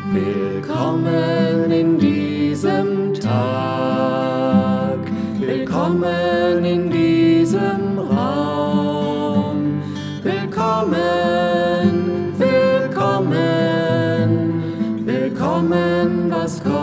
Willkommen in diesem Tag, willkommen in diesem Raum, willkommen, willkommen, willkommen, was kommt.